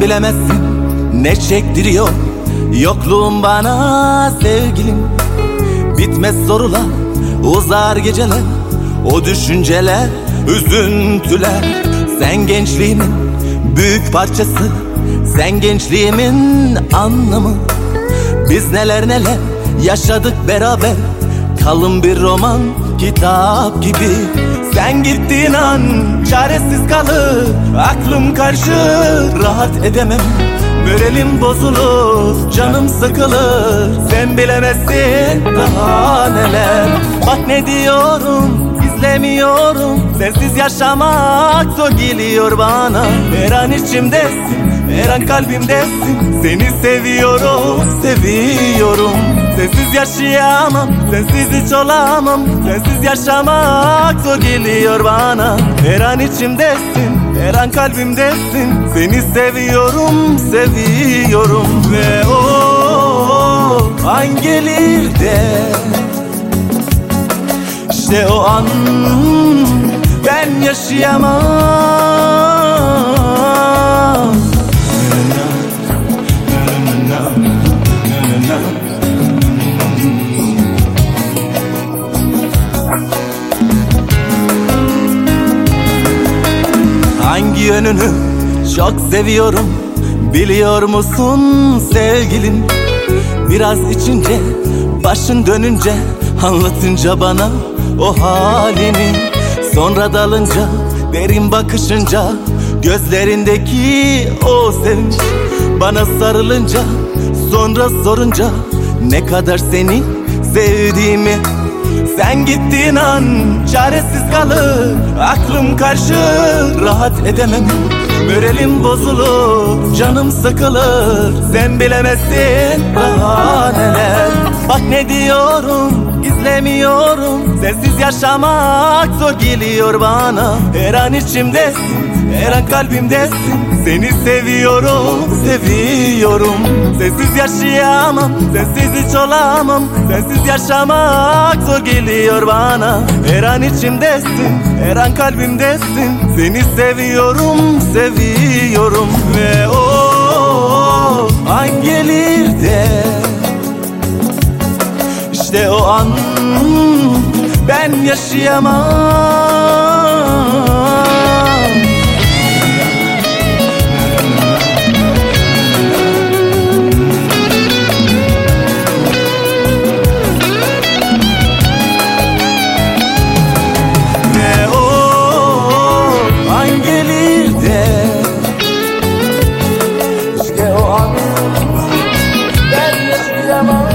bilemezsin ne çektiriyor yokluğun bana sevgilim. Bitmez sorular, uzar geceler, o düşünceler, üzüntüler. Sen gençliğimin büyük parçası, sen gençliğimin anlamı. Biz neler neler yaşadık beraber, kalın bir roman kitap gibi. Sen gittiğin an çaresiz kalır aklım karışır, rahat edemem, moralim bozulur, canım sıkılır. Sen bilemezsin daha neler. Bak ne diyorum, gizlemiyorum, sensiz yaşamak zor geliyor bana. Her an içimdesin, her an kalbimdesin, seni seviyorum, seviyorum. Sensiz yaşayamam, sensiz hiç olamam, sensiz yaşamak zor geliyor bana. Her an içimdesin, her an kalbimdesin, seni seviyorum, seviyorum. Ve o an gelir de, İşte o an ben yaşayamam. Hangi yönünü çok seviyorum biliyor musun sevgilim? Biraz içince, başın dönünce, anlatınca bana o halini. Sonra dalınca, derin bakışınca, gözlerindeki o sevinç. Bana sarılınca, sonra sorunca ne kadar seni sevdiğimi. Sen gittiğin an çaresiz kalır aklım karışır, rahat edemem, moralim bozulur, canım sıkılır. Sen bilemezsin daha neler. Bak ne diyorum, gizlemiyorum, sensiz yaşamak zor geliyor bana. Her an içimdesin, her an kalbimdesin, seni seviyorum, seviyorum. Sensiz yaşayamam, sensiz hiç olamam, sensiz yaşamak zor geliyor bana. Her an içimdesin, her an kalbimdesin, seni seviyorum, seviyorum. Ve o an gelir de, İşte o an ben yaşayamam. Ve o an gelir de, İşte o an ben yaşayamam.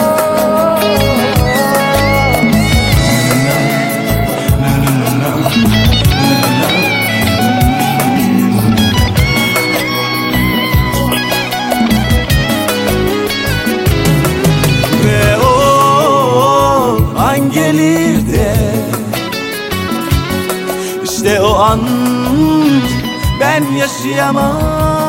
Ve o an gelir de, İşte o an ben yaşayamam.